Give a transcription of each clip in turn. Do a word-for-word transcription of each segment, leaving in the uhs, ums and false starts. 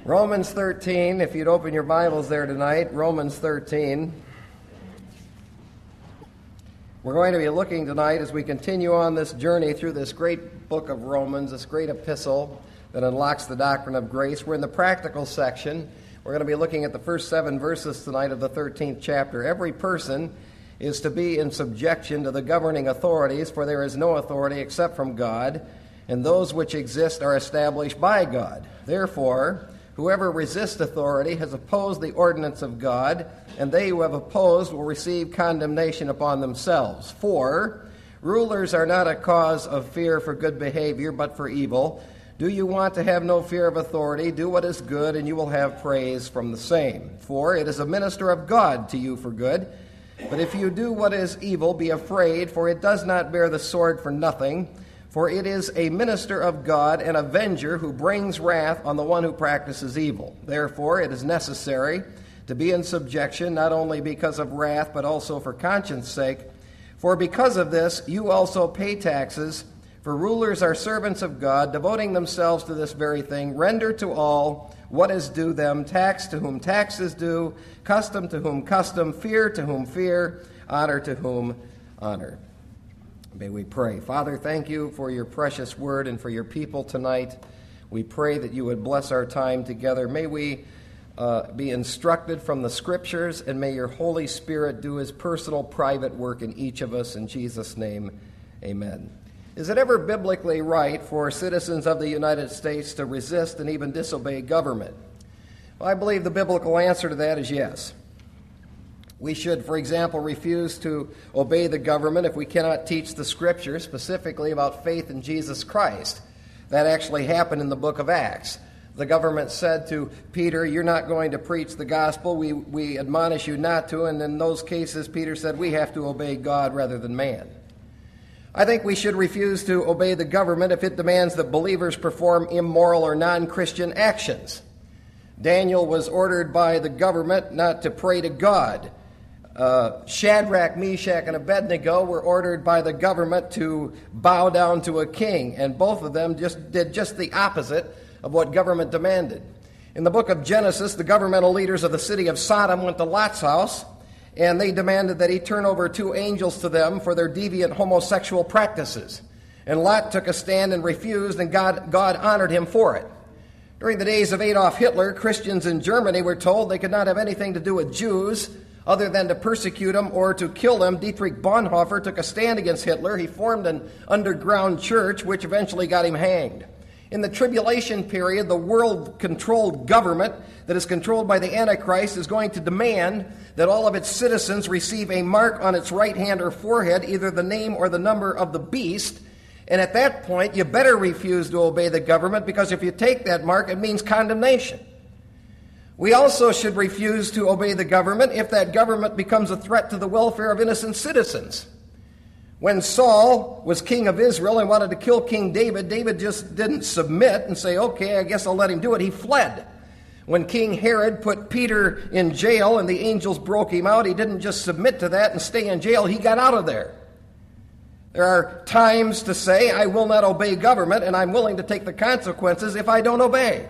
Romans thirteen, if you'd open your Bibles there tonight, Romans thirteen. We're going to be looking tonight as we continue on this journey through this great book of Romans, this great epistle that unlocks the doctrine of grace. We're in the practical section. We're going to be looking at the first seven verses tonight of the thirteenth chapter. Every person is to be in subjection to the governing authorities, for there is no authority except from God, and those which exist are established by God. Therefore, whoever resists authority has opposed the ordinance of God, and they who have opposed will receive condemnation upon themselves. For rulers are not a cause of fear for good behavior, but for evil. Do you want to have no fear of authority? Do what is good, and you will have praise from the same. For it is a minister of God to you for good. But if you do what is evil, be afraid, for it does not bear the sword for nothing. For it is a minister of God, an avenger who brings wrath on the one who practices evil. Therefore, it is necessary to be in subjection, not only because of wrath, but also for conscience' sake. For because of this, you also pay taxes. For rulers are servants of God, devoting themselves to this very thing. Render to all what is due them, tax to whom tax is due, custom to whom custom, fear to whom fear, honor to whom honor. May we pray. Father, thank you for your precious word and for your people tonight. We pray that you would bless our time together. May we uh, be instructed from the Scriptures, and may your Holy Spirit do his personal, private work in each of us. In Jesus' name, amen. Is it ever biblically right for citizens of the United States to resist and even disobey government? Well, I believe the biblical answer to that is yes. We should, for example, refuse to obey the government if we cannot teach the Scripture, specifically about faith in Jesus Christ. That actually happened in the book of Acts. The government said to Peter, you're not going to preach the gospel. We, we admonish you not to. And in those cases, Peter said, we have to obey God rather than man. I think we should refuse to obey the government if it demands that believers perform immoral or non-Christian actions. Daniel was ordered by the government not to pray to God. Uh, Shadrach, Meshach, and Abednego were ordered by the government to bow down to a king, and both of them just did just the opposite of what government demanded. In the book of Genesis, the governmental leaders of the city of Sodom went to Lot's house, and they demanded that he turn over two angels to them for their deviant homosexual practices. And Lot took a stand and refused, and God, God honored him for it. During the days of Adolf Hitler, Christians in Germany were told they could not have anything to do with Jews other than to persecute them or to kill them. Dietrich Bonhoeffer took a stand against Hitler. He formed an underground church, which eventually got him hanged. In the tribulation period, the world-controlled government that is controlled by the Antichrist is going to demand that all of its citizens receive a mark on its right hand or forehead, either the name or the number of the beast. And at that point, you better refuse to obey the government, because if you take that mark, it means condemnation. We also should refuse to obey the government if that government becomes a threat to the welfare of innocent citizens. When Saul was king of Israel and wanted to kill King David, David just didn't submit and say, okay, I guess I'll let him do it. He fled. When King Herod put Peter in jail and the angels broke him out, he didn't just submit to that and stay in jail. He got out of there. There are times to say, I will not obey government, and I'm willing to take the consequences if I don't obey.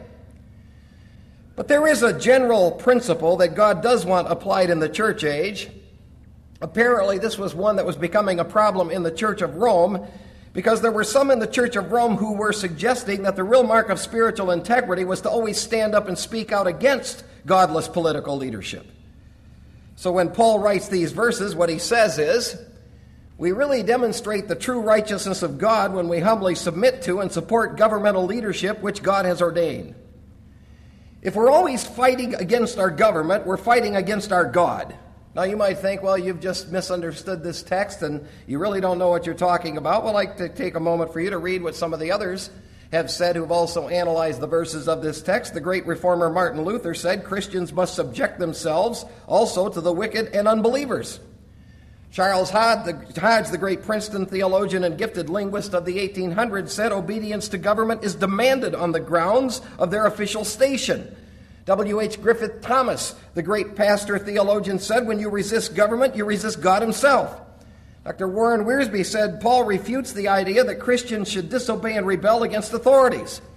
But there is a general principle that God does want applied in the church age. Apparently, this was one that was becoming a problem in the Church of Rome, because there were some in the Church of Rome who were suggesting that the real mark of spiritual integrity was to always stand up and speak out against godless political leadership. So when Paul writes these verses, what he says is, we really demonstrate the true righteousness of God when we humbly submit to and support governmental leadership which God has ordained. If we're always fighting against our government, we're fighting against our God. Now you might think, well, you've just misunderstood this text and you really don't know what you're talking about. Well, I'd like to take a moment for you to read what some of the others have said who've also analyzed the verses of this text. The great reformer Martin Luther said Christians must subject themselves also to the wicked and unbelievers. Charles Hodge, the, Hodge, the great Princeton theologian and gifted linguist of the eighteen hundreds, said obedience to government is demanded on the grounds of their official station. W H Griffith Thomas, the great pastor theologian, said when you resist government, you resist God himself. Doctor Warren Wiersbe said Paul refutes the idea that Christians should disobey and rebel against authorities.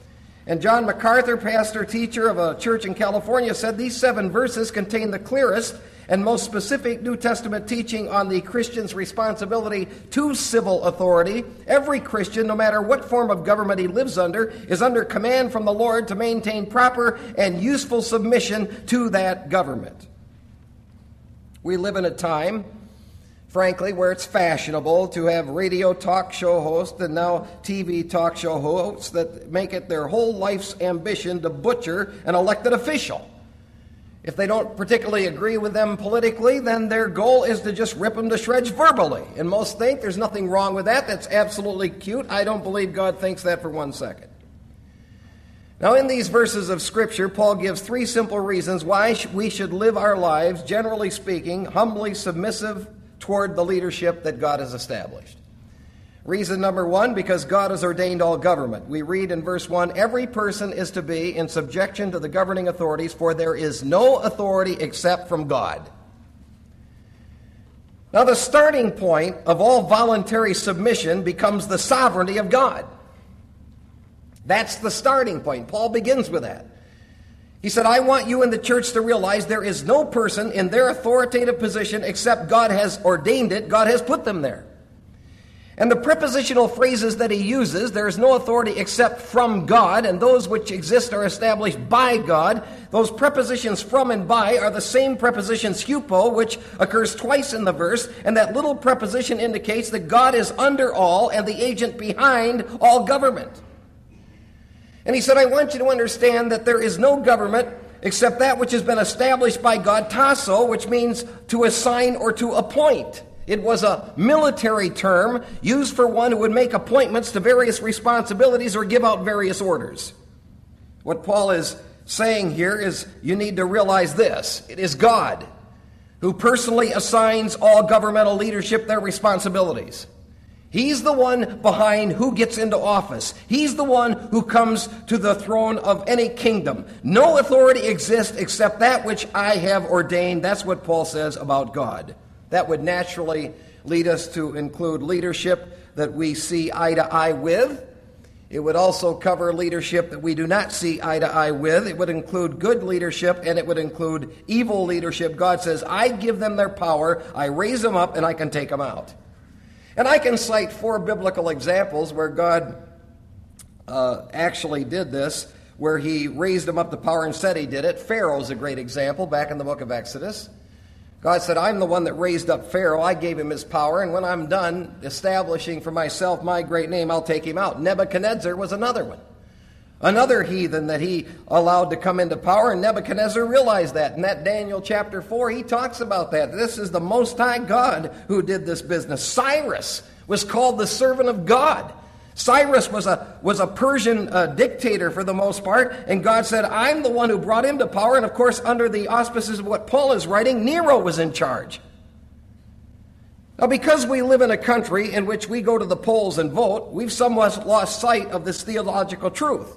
And John MacArthur, pastor teacher of a church in California, said these seven verses contain the clearest and most specific New Testament teaching on the Christian's responsibility to civil authority. Every Christian, no matter what form of government he lives under, is under command from the Lord to maintain proper and useful submission to that government. We live in a time, frankly, where it's fashionable to have radio talk show hosts and now T V talk show hosts that make it their whole life's ambition to butcher an elected official. If they don't particularly agree with them politically, then their goal is to just rip them to shreds verbally. And most think there's nothing wrong with that. That's absolutely cute. I don't believe God thinks that for one second. Now, in these verses of Scripture, Paul gives three simple reasons why we should live our lives, generally speaking, humbly submissive toward the leadership that God has established. Reason number one, because God has ordained all government. We read in verse one, every person is to be in subjection to the governing authorities, for there is no authority except from God. Now, the starting point of all voluntary submission becomes the sovereignty of God. That's the starting point. Paul begins with that. He said, I want you in the church to realize there is no person in their authoritative position except God has ordained it, God has put them there. And the prepositional phrases that he uses, there is no authority except from God, and those which exist are established by God. Those prepositions from and by are the same prepositions hupo, which occurs twice in the verse, and that little preposition indicates that God is under all and the agent behind all government. And he said, I want you to understand that there is no government except that which has been established by God, tasso, which means to assign or to appoint. It was a military term used for one who would make appointments to various responsibilities or give out various orders. What Paul is saying here is you need to realize this. It is God who personally assigns all governmental leadership their responsibilities. He's the one behind who gets into office. He's the one who comes to the throne of any kingdom. No authority exists except that which I have ordained. That's what Paul says about God. That would naturally lead us to include leadership that we see eye to eye with. It would also cover leadership that we do not see eye to eye with. It would include good leadership, and it would include evil leadership. God says, I give them their power, I raise them up, and I can take them out. And I can cite four biblical examples where God uh, actually did this, where he raised them up to power and said he did it. Pharaoh's a great example back in the book of Exodus. God said, I'm the one that raised up Pharaoh. I gave him his power, and when I'm done establishing for myself my great name, I'll take him out. Nebuchadnezzar was another one. Another heathen that he allowed to come into power, and Nebuchadnezzar realized that. In that Daniel chapter four, he talks about that. This is the Most High God who did this business. Cyrus was called the servant of God. Cyrus was a, was a Persian uh, dictator for the most part, and God said, I'm the one who brought him to power. And of course, under the auspices of what Paul is writing, Nero was in charge. Now, because we live in a country in which we go to the polls and vote, we've somewhat lost sight of this theological truth.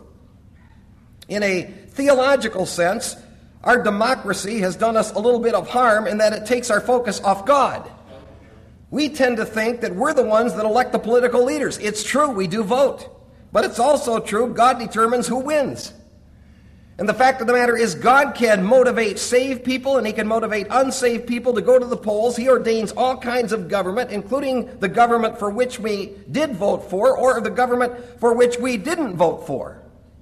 In a theological sense, our democracy has done us a little bit of harm in that it takes our focus off God. We tend to think that we're the ones that elect the political leaders. It's true, we do vote. But it's also true, God determines who wins. And the fact of the matter is, God can motivate saved people and he can motivate unsaved people to go to the polls. He ordains all kinds of government, including the government for which we did vote for or the government for which we didn't vote for.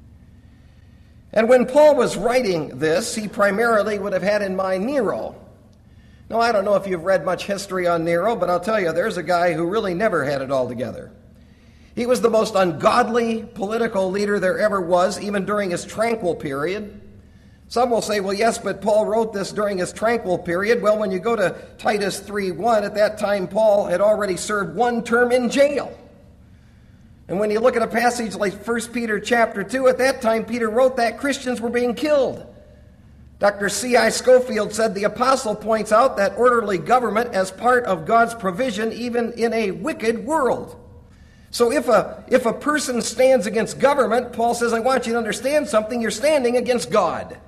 And when Paul was writing this, he primarily would have had in mind Nero. Now, I don't know if you've read much history on Nero, but I'll tell you, there's a guy who really never had it all together. He was the most ungodly political leader there ever was, even during his tranquil period. Some will say, well, yes, but Paul wrote this during his tranquil period. Well, when you go to Titus three one, at that time, Paul had already served one term in jail. And when you look at a passage like First Peter chapter two, at that time, Peter wrote that Christians were being killed. Doctor C I Scofield said the apostle points out that orderly government as part of God's provision even in a wicked world. So if a, if a person stands against government, Paul says, I want you to understand something, you're standing against God.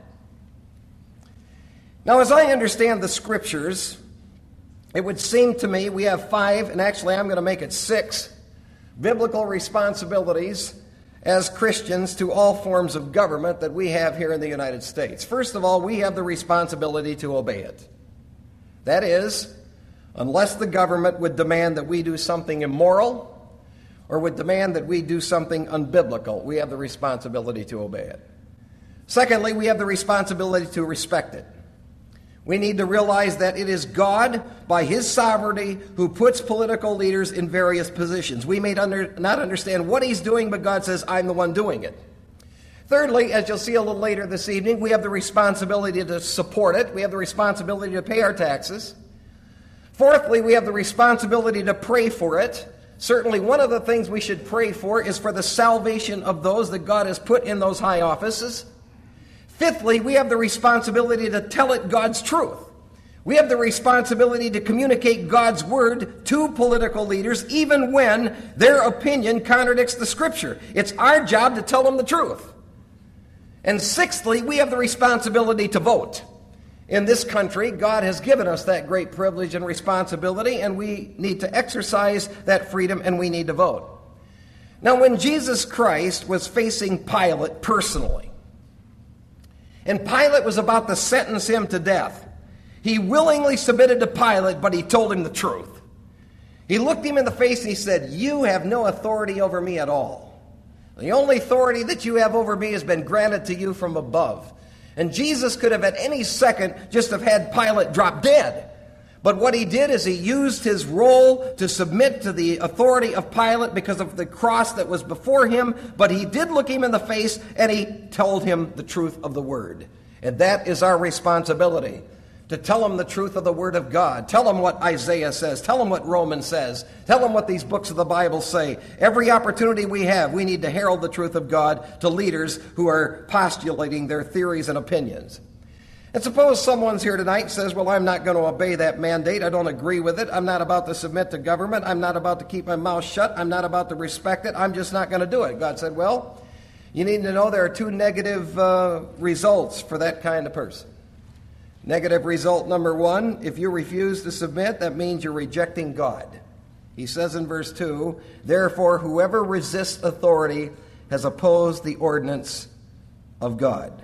Now, as I understand the Scriptures, it would seem to me we have five, and actually I'm going to make it six, biblical responsibilities as Christians to all forms of government that we have here in the United States. First of all, we have the responsibility to obey it. That is, unless the government would demand that we do something immoral or would demand that we do something unbiblical, we have the responsibility to obey it. Secondly, we have the responsibility to respect it. We need to realize that it is God, by His sovereignty, who puts political leaders in various positions. We may under, not understand what He's doing, but God says, I'm the one doing it. Thirdly, as you'll see a little later this evening, we have the responsibility to support it. We have the responsibility to pay our taxes. Fourthly, we have the responsibility to pray for it. Certainly, one of the things we should pray for is for the salvation of those that God has put in those high offices. Fifthly, we have the responsibility to tell it God's truth. We have the responsibility to communicate God's word to political leaders, even when their opinion contradicts the Scripture. It's our job to tell them the truth. And sixthly, we have the responsibility to vote. In this country, God has given us that great privilege and responsibility, and we need to exercise that freedom, and we need to vote. Now, when Jesus Christ was facing Pilate personally, and Pilate was about to sentence him to death, he willingly submitted to Pilate, but he told him the truth. He looked him in the face and he said, you have no authority over me at all. The only authority that you have over me has been granted to you from above. And Jesus could have at any second just have had Pilate drop dead. But what he did is he used his role to submit to the authority of Pilate because of the cross that was before him. But he did look him in the face and he told him the truth of the word. And that is our responsibility, to tell him the truth of the word of God. Tell him what Isaiah says. Tell him what Romans says. Tell him what these books of the Bible say. Every opportunity we have, we need to herald the truth of God to leaders who are postulating their theories and opinions. And suppose someone's here tonight and says, well, I'm not going to obey that mandate. I don't agree with it. I'm not about to submit to government. I'm not about to keep my mouth shut. I'm not about to respect it. I'm just not going to do it. God said, well, you need to know there are two negative uh, results for that kind of person. Negative result number one, if you refuse to submit, that means you're rejecting God. He says in verse two, therefore, whoever resists authority has opposed the ordinance of God.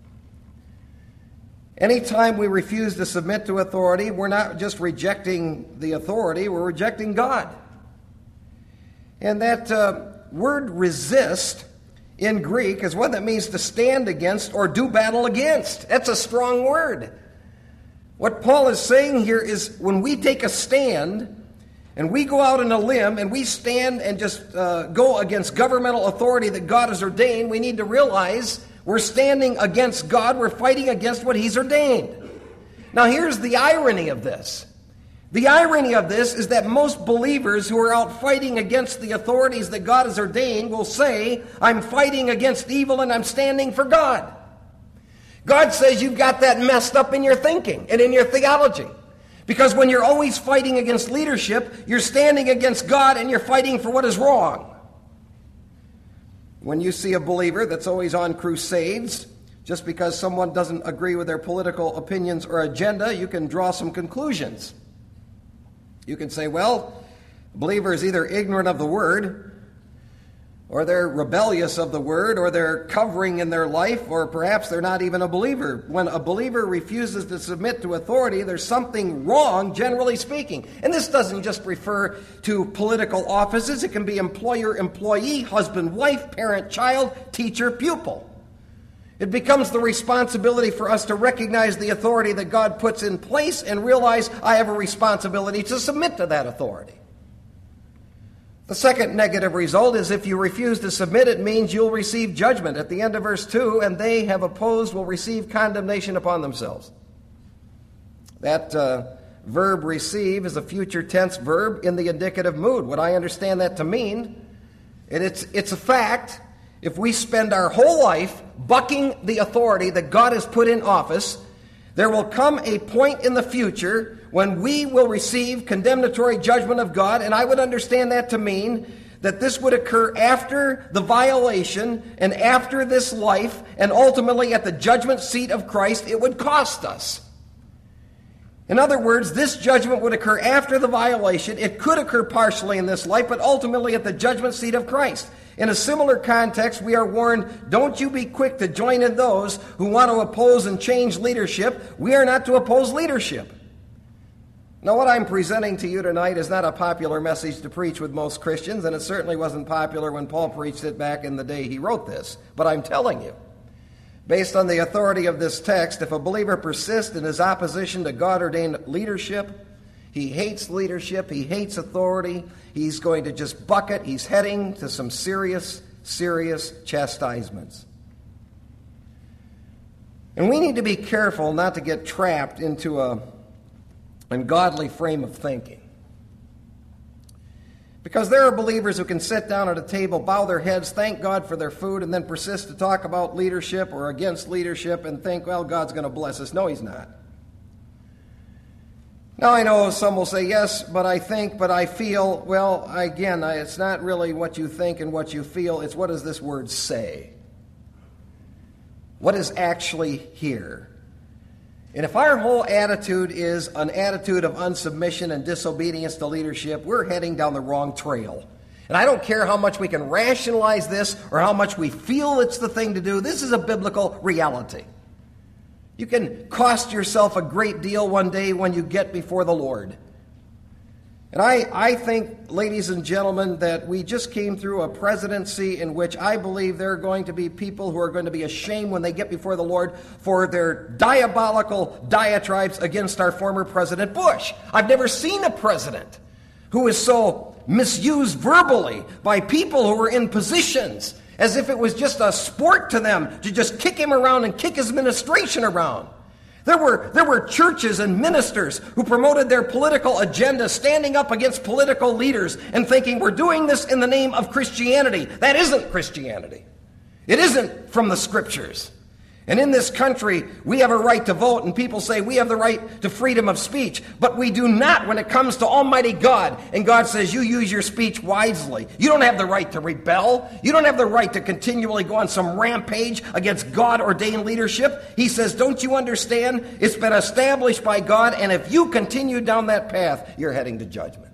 Anytime we refuse to submit to authority, we're not just rejecting the authority, we're rejecting God. And that uh, word resist in Greek is one that means to stand against or do battle against. That's a strong word. What Paul is saying here is when we take a stand and we go out on a limb and we stand and just uh, go against governmental authority that God has ordained, we need to realize we're standing against God. We're fighting against what He's ordained. Now, here's the irony of this. The irony of this is that most believers who are out fighting against the authorities that God has ordained will say, I'm fighting against evil and I'm standing for God. God says you've got that messed up in your thinking and in your theology. Because when you're always fighting against leadership, you're standing against God and you're fighting for what is wrong. When you see a believer that's always on crusades, just because someone doesn't agree with their political opinions or agenda, you can draw some conclusions. You can say, well, a believer is either ignorant of the Word, or they're rebellious of the Word, or they're covering in their life, or perhaps they're not even a believer. When a believer refuses to submit to authority, there's something wrong, generally speaking. And this doesn't just refer to political offices. It can be employer, employee, husband, wife, parent, child, teacher, pupil. It becomes the responsibility for us to recognize the authority that God puts in place and realize I have a responsibility to submit to that authority. The second negative result is if you refuse to submit, it means you'll receive judgment. At the end of verse two, and they have opposed will receive condemnation upon themselves. That uh, verb receive is a future tense verb in the indicative mood. What I understand that to mean, and it's, it's a fact, if we spend our whole life bucking the authority that God has put in office, there will come a point in the future when we will receive condemnatory judgment of God, and I would understand that to mean that this would occur after the violation and after this life, and ultimately at the judgment seat of Christ, it would cost us. In other words, this judgment would occur after the violation. It could occur partially in this life, but ultimately at the judgment seat of Christ. In a similar context, we are warned, don't you be quick to join in those who want to oppose and change leadership. We are not to oppose leadership. Now, what I'm presenting to you tonight is not a popular message to preach with most Christians, and it certainly wasn't popular when Paul preached it back in the day he wrote this. But I'm telling you, based on the authority of this text, if a believer persists in his opposition to God-ordained leadership, he hates leadership, he hates authority, he's going to just buck it, he's heading to some serious, serious chastisements. And we need to be careful not to get trapped into a ungodly frame of thinking. Because there are believers who can sit down at a table, bow their heads, thank God for their food, and then persist to talk about leadership or against leadership and think, well, God's going to bless us. No, He's not. Now, I know some will say, yes, but I think, but I feel. Well, again, it's not really what you think and what you feel. It's what does this word say? What is actually here? And if our whole attitude is an attitude of unsubmission and disobedience to leadership, we're heading down the wrong trail. And I don't care how much we can rationalize this or how much we feel it's the thing to do. This is a biblical reality. You can cost yourself a great deal one day when you get before the Lord. And I, I think, ladies and gentlemen, that we just came through a presidency in which I believe there are going to be people who are going to be ashamed when they get before the Lord for their diabolical diatribes against our former President Bush. I've never seen a president who is so misused verbally by people who were in positions as if it was just a sport to them to just kick him around and kick his administration around. There were, there were churches and ministers who promoted their political agenda standing up against political leaders and thinking we're doing this in the name of Christianity. That isn't Christianity. It isn't from the Scriptures. And in this country, we have a right to vote, and people say we have the right to freedom of speech, but we do not when it comes to Almighty God. And God says you use your speech wisely. You don't have the right to rebel. You don't have the right to continually go on some rampage against God-ordained leadership. He says, don't you understand? It's been established by God, and if you continue down that path, you're heading to judgment.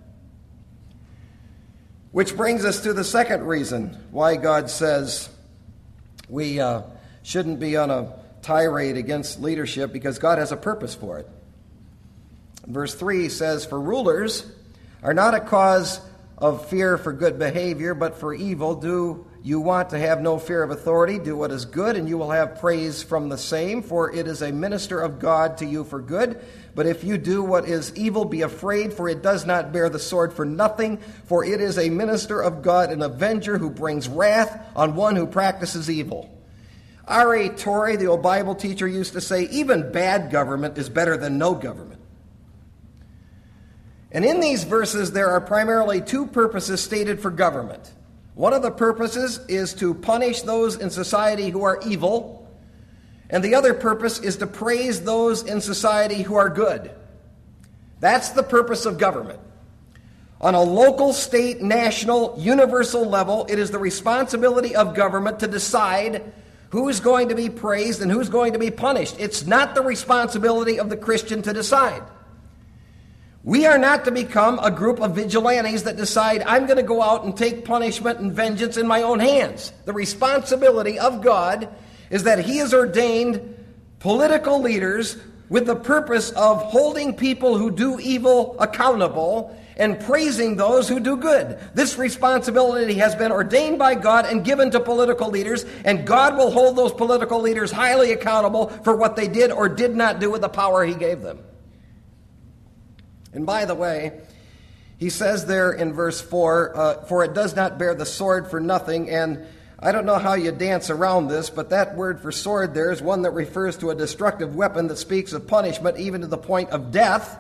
Which brings us to the second reason why God says we uh, shouldn't be on a tirade against leadership, because God has a purpose for it. Verse three says, for rulers are not a cause of fear for good behavior, but for evil. Do you want to have no fear of authority? Do what is good, and you will have praise from the same, for it is a minister of God to you for good. But if you do what is evil, be afraid, for it does not bear the sword for nothing, for it is a minister of God, an avenger who brings wrath on one who practices evil. R A Torrey, the old Bible teacher, used to say, even bad government is better than no government. And in these verses, there are primarily two purposes stated for government. One of the purposes is to punish those in society who are evil, and the other purpose is to praise those in society who are good. That's the purpose of government. On a local, state, national, universal level, it is the responsibility of government to decide who's going to be praised and who's going to be punished. It's not the responsibility of the Christian to decide. We are not to become a group of vigilantes that decide, I'm going to go out and take punishment and vengeance in my own hands. The responsibility of God is that He has ordained political leaders with the purpose of holding people who do evil accountable and praising those who do good. This responsibility has been ordained by God and given to political leaders, and God will hold those political leaders highly accountable for what they did or did not do with the power He gave them. And by the way, He says there in verse four, uh, for it does not bear the sword for nothing. And I don't know how you dance around this, but that word for sword there is one that refers to a destructive weapon that speaks of punishment even to the point of death.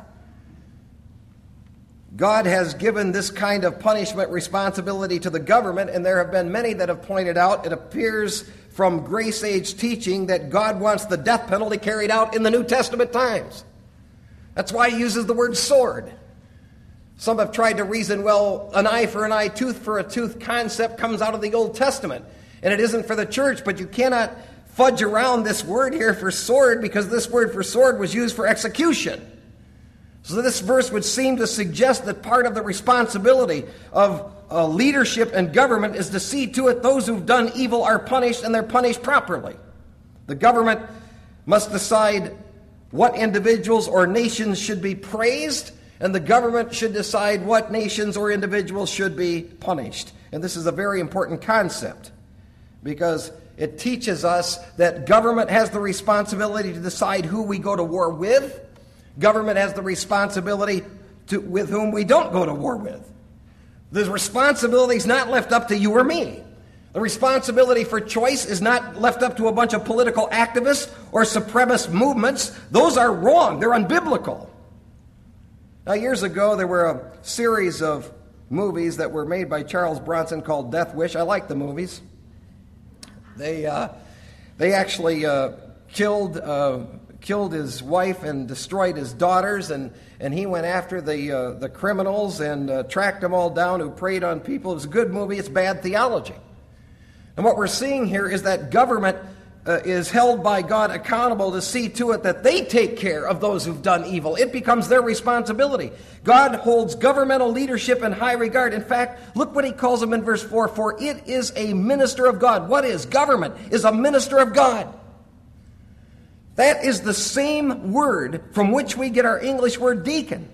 God has given this kind of punishment responsibility to the government, and there have been many that have pointed out, it appears from Grace Age teaching, that God wants the death penalty carried out in the New Testament times. That's why He uses the word sword. Some have tried to reason, well, an eye for an eye, tooth for a tooth concept comes out of the Old Testament, and it isn't for the church, but you cannot fudge around this word here for sword, because this word for sword was used for execution. So this verse would seem to suggest that part of the responsibility of uh, leadership and government is to see to it those who've done evil are punished, and they're punished properly. The government must decide what individuals or nations should be praised, and the government should decide what nations or individuals should be punished. And this is a very important concept, because it teaches us that government has the responsibility to decide who we go to war with. Government has the responsibility to with whom we don't go to war with. The responsibility is not left up to you or me. The responsibility for choice is not left up to a bunch of political activists or supremacist movements. Those are wrong. They're unbiblical. Now, years ago, there were a series of movies that were made by Charles Bronson called Death Wish. I like the movies. They uh, they actually uh, killed uh, killed his wife and destroyed his daughters, and, and he went after the uh, the criminals and uh, tracked them all down who preyed on people. It was a good movie. It's bad theology. And what we're seeing here is that government uh, is held by God accountable to see to it that they take care of those who've done evil. It becomes their responsibility. God holds governmental leadership in high regard. In fact, look what he calls them in verse four. For it is a minister of God. What is government? Is a minister of God. That is the same word from which we get our English word deacon.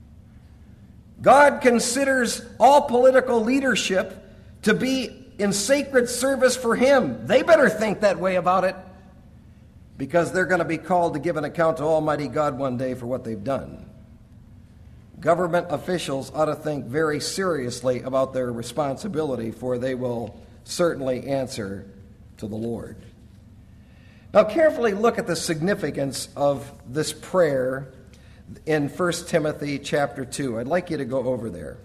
God considers all political leadership to be in sacred service for him. They better think that way about it, because they're going to be called to give an account to Almighty God one day for what they've done. Government officials ought to think very seriously about their responsibility, for they will certainly answer to the Lord. Now, carefully look at the significance of this prayer in First Timothy chapter two. I'd like you to go over there.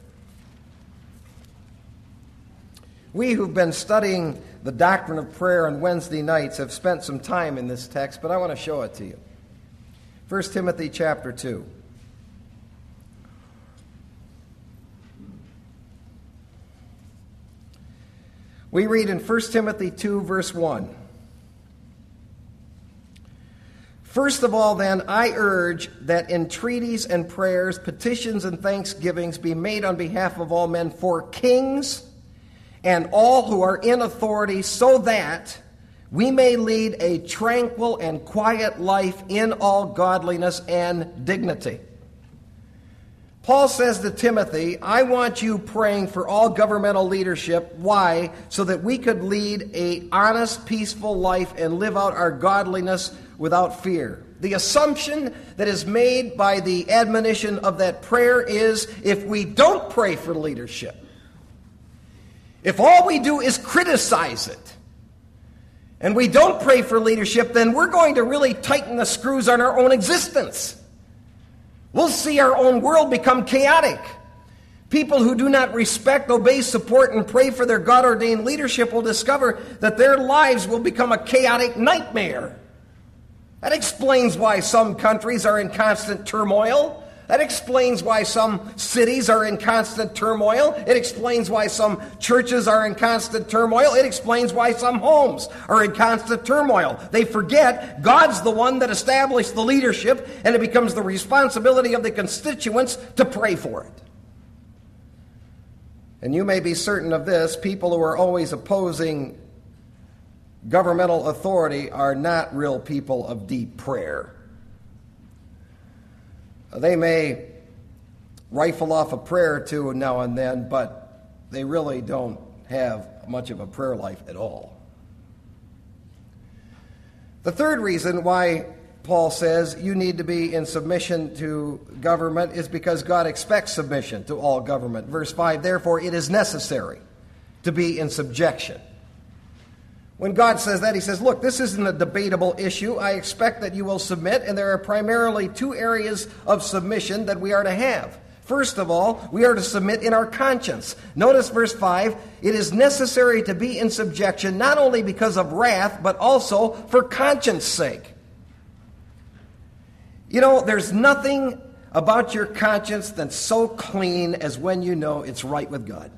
We who've been studying the doctrine of prayer on Wednesday nights have spent some time in this text, but I want to show it to you. First Timothy chapter two. We read in First Timothy two, verse one. First of all, then, I urge that entreaties and prayers, petitions and thanksgivings be made on behalf of all men for kings and all who are in authority, so that we may lead a tranquil and quiet life in all godliness and dignity. Paul says to Timothy, I want you praying for all governmental leadership. Why? So that we could lead an honest, peaceful life and live out our godliness without fear. The assumption that is made by the admonition of that prayer is, if we don't pray for leadership, if all we do is criticize it, and we don't pray for leadership, then we're going to really tighten the screws on our own existence. We'll see our own world become chaotic. People who do not respect, obey, support, and pray for their God-ordained leadership will discover that their lives will become a chaotic nightmare. That explains why some countries are in constant turmoil. That explains why some cities are in constant turmoil. It explains why some churches are in constant turmoil. It explains why some homes are in constant turmoil. They forget God's the one that established the leadership, and it becomes the responsibility of the constituents to pray for it. And you may be certain of this, people who are always opposing governmental authority are not real people of deep prayer. They may rifle off a prayer or two now and then, but they really don't have much of a prayer life at all. The third reason why Paul says you need to be in submission to government is because God expects submission to all government. Verse five, therefore it is necessary to be in subjection. When God says that, he says, look, this isn't a debatable issue. I expect that you will submit, and there are primarily two areas of submission that we are to have. First of all, we are to submit in our conscience. Notice verse five, it is necessary to be in subjection not only because of wrath, but also for conscience sake. You know, there's nothing about your conscience that's so clean as when you know it's right with God.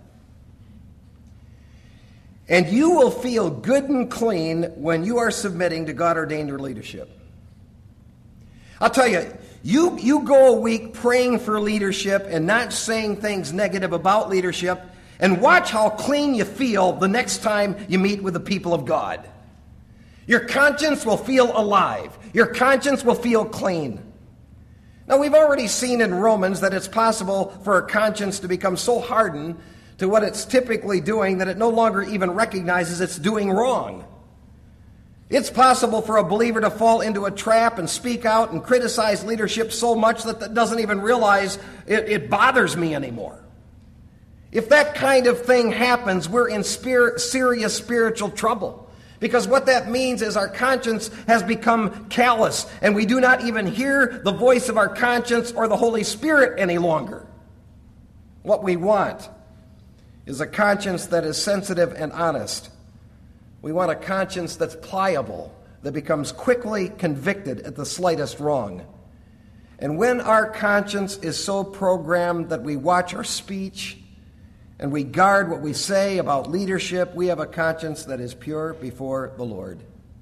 And you will feel good and clean when you are submitting to God-ordained leadership. I'll tell you, you, you go a week praying for leadership and not saying things negative about leadership, And watch how clean you feel the next time you meet with the people of God. Your conscience will feel alive. Your conscience will feel clean. Now, we've already seen in Romans that it's possible for a conscience to become so hardened to what it's typically doing that it no longer even recognizes it's doing wrong. It's possible for a believer to fall into a trap and speak out and criticize leadership so much that it doesn't even realize it, it bothers me anymore. If that kind of thing happens, we're in spirit, serious spiritual trouble. Because what that means is our conscience has become callous, and we do not even hear the voice of our conscience or the Holy Spirit any longer. What we want is a conscience that is sensitive and honest. We want a conscience that's pliable, that becomes quickly convicted at the slightest wrong. And when our conscience is so programmed that we watch our speech and we guard what we say about leadership, we have a conscience that is pure before the Lord.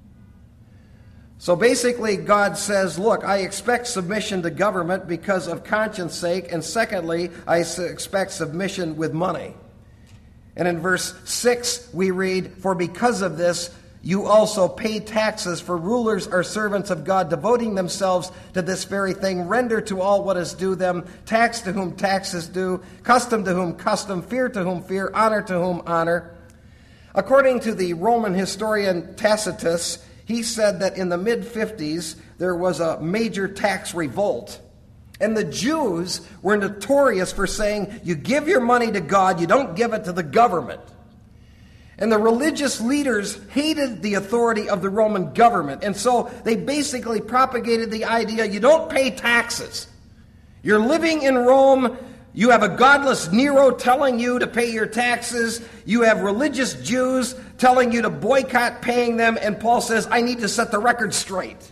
So basically, God says, look, I expect submission to government because of conscience sake, and secondly, I expect submission with money. And in verse six, we read, for because of this, you also pay taxes, for rulers are servants of God, devoting themselves to this very thing. Render to all what is due them, tax to whom tax is due, custom to whom custom, fear to whom fear, honor to whom honor. According to the Roman historian Tacitus, he said that in the mid-fifties, there was a major tax revolt. And the Jews were notorious for saying, you give your money to God, you don't give it to the government. And the religious leaders hated the authority of the Roman government. And so they basically propagated the idea, you don't pay taxes. You're living in Rome, you have a godless Nero telling you to pay your taxes, you have religious Jews telling you to boycott paying them, and Paul says, I need to set the record straight.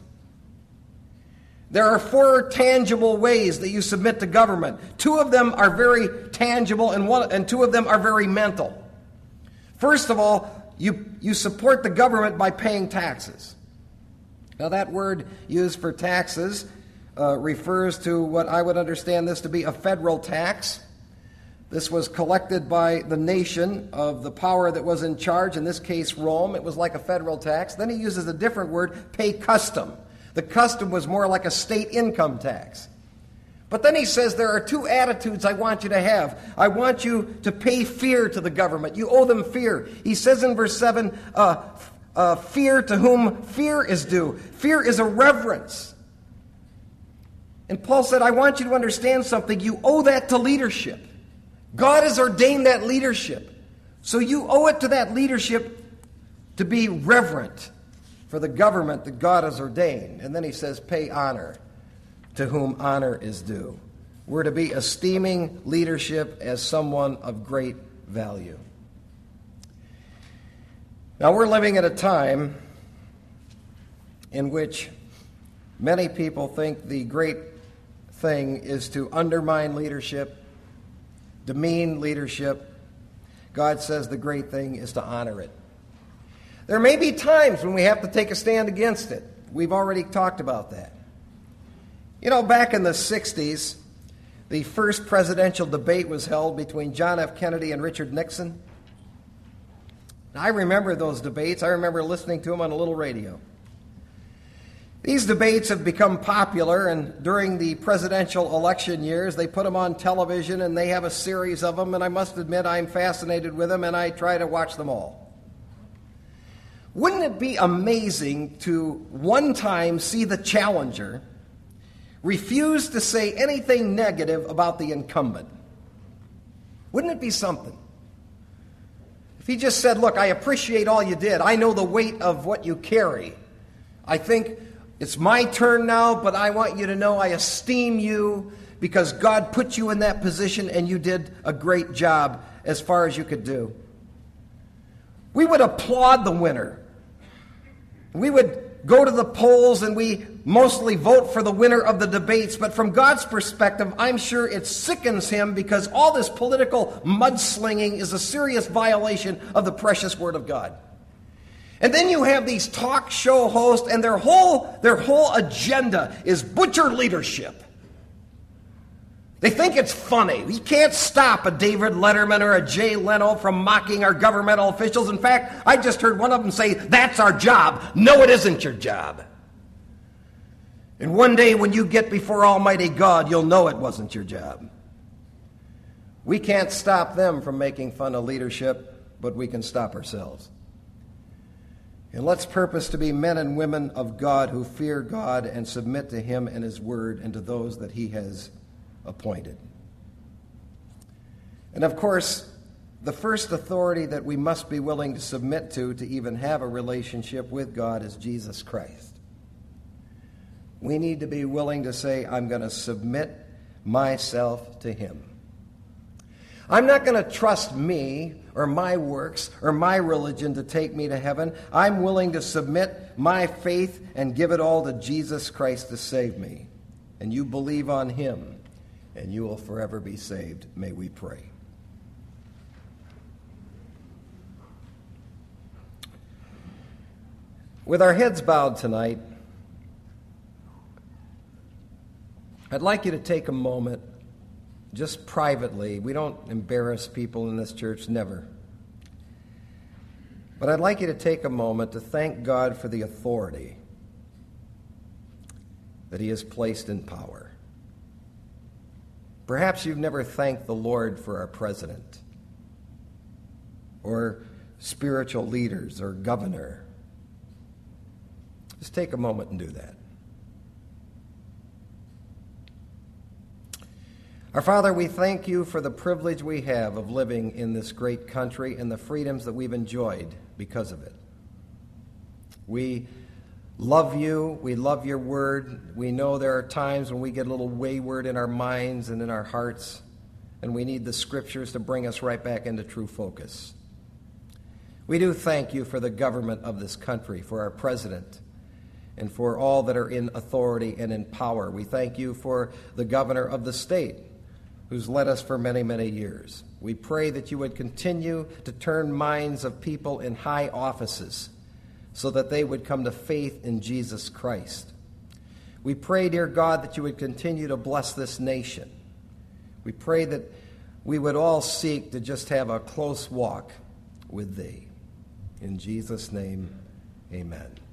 There are four tangible ways that you submit to government. Two of them are very tangible, and one, and two of them are very mental. First of all, you, you support the government by paying taxes. Now, that word used for taxes uh, refers to what I would understand this to be a federal tax. This was collected by the nation of the power that was in charge, in this case, Rome. It was like a federal tax. Then he uses a different word, pay custom. The custom was more like a state income tax. But then he says there are two attitudes I want you to have. I want you to pay fear to the government. You owe them fear. He says in verse seven, uh, uh, fear to whom fear is due. Fear is a reverence. And Paul said, I want you to understand something. You owe that to leadership. God has ordained that leadership. So you owe it to that leadership to be reverent for the government that God has ordained. And then he says, pay honor to whom honor is due. We're to be esteeming leadership as someone of great value. Now, we're living at a time in which many people think the great thing is to undermine leadership, demean leadership. God says the great thing is to honor it. There may be times when we have to take a stand against it. We've already talked about that. You know, back in the sixties, the first presidential debate was held between John F. Kennedy and Richard Nixon. Now, I remember those debates. I remember listening to them on a little radio. These debates have become popular, and during the presidential election years, they put them on television, and they have a series of them, and I must admit I'm fascinated with them, and I try to watch them all. Wouldn't it be amazing to one time see the challenger refuse to say anything negative about the incumbent? Wouldn't it be something? If he just said, look, I appreciate all you did. I know the weight of what you carry. I think it's my turn now, but I want you to know I esteem you because God put you in that position and you did a great job as far as you could do. We would applaud the winner. We would go to the polls and we mostly vote for the winner of the debates, but from God's perspective, I'm sure it sickens him because all this political mudslinging is a serious violation of the precious Word of God. And then you have these talk show hosts, and their whole, their whole agenda is butcher leadership. They think it's funny. You can't stop a David Letterman or a Jay Leno from mocking our governmental officials. In fact, I just heard one of them say, "That's our job." No, it isn't your job. And one day when you get before Almighty God, you'll know it wasn't your job. We can't stop them from making fun of leadership, but we can stop ourselves. And let's purpose to be men and women of God who fear God and submit to Him and His Word and to those that He has appointed. And of course, the first authority that we must be willing to submit to to even have a relationship with God is Jesus Christ. We need to be willing to say, I'm going to submit myself to Him. I'm not going to trust me or my works or my religion to take me to heaven. I'm willing to submit my faith and give it all to Jesus Christ to save me. And you believe on Him, and you will forever be saved. May we pray. With our heads bowed tonight, I'd like you to take a moment, just privately. We don't embarrass people in this church, never. But I'd like you to take a moment to thank God for the authority that He has placed in power. Perhaps you've never thanked the Lord for our president, or spiritual leaders, or governor. Just take a moment and do that. Our Father, we thank You for the privilege we have of living in this great country and the freedoms that we've enjoyed because of it. We love You. We love Your Word. We know there are times when we get a little wayward in our minds and in our hearts, and we need the Scriptures to bring us right back into true focus. We do thank You for the government of this country, for our president, and for all that are in authority and in power. We thank You for the governor of the state, who's led us for many, many years. We pray that You would continue to turn minds of people in high offices so that they would come to faith in Jesus Christ. We pray, dear God, that You would continue to bless this nation. We pray that we would all seek to just have a close walk with Thee. In Jesus' name, amen.